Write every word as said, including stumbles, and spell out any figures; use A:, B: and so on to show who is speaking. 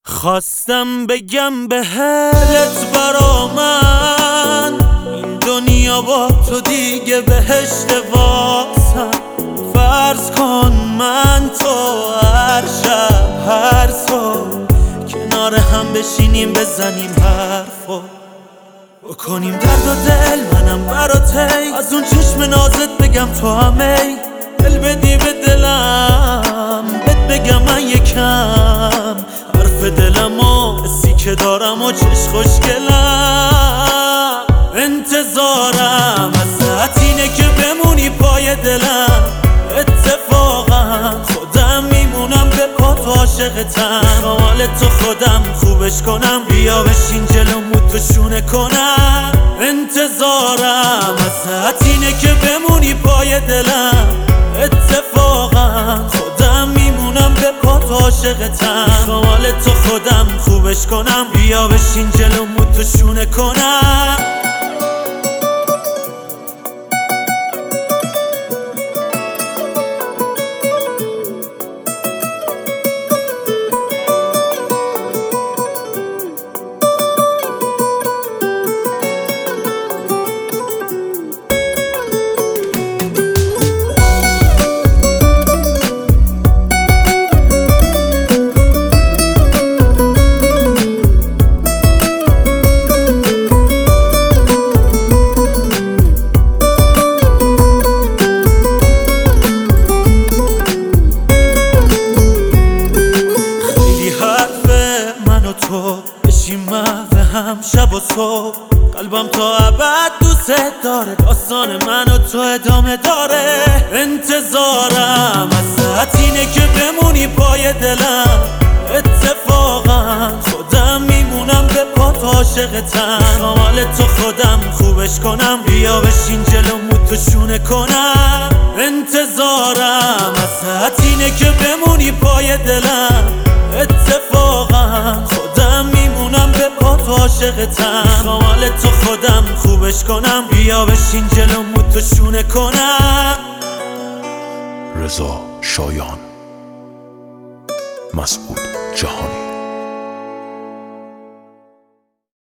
A: خواستم بگم به حلت برا من این دنیا با تو دیگه بهشت واسم. فرض کن من تو هر شب هر صبح کنار هم بشینیم بزنیم حرفو بکنیم درد و دل منم براتی از اون چشم نازت بگم تو همه دل بدی به دلم بهت بگم من یکم حرف دلم و حسی که دارم و چش خوشگلم. انتظارم ازت اینه که بمونی پای دلم، اتفاقا خودم میمونم به پات عاشقتم. حال تو خودم خوبش کنم، بیا بشین جلومو تو شونه کنم. انتظارم ازت اینه که بمونی پای دلم، اتفاقا خودم میمونم به پات عاشقتم. حال تو خودم خوبش کنم، بیا بشین جلومو تو شونه کنم. بشیم محو هم شب و صبح، قلبم تا ابد دوست داره، داستان من و تو ادامه داره. انتظارم ازت اینه که بمونی پای دلم، اتفاقا خودم میمونم به پات عاشقتم. حال تو خودم خوبش کنم، بیا بشین جلومو تو شونه کنم. انتظارم ازت اینه که بمونی پای دلم، اتفاقا خودم میمونم به پات عاشقتم. حال تو خودم خوبش کنم، بیا بشین جلومو تو شونه کنم.
B: رضا شایان، مسعود جهانی.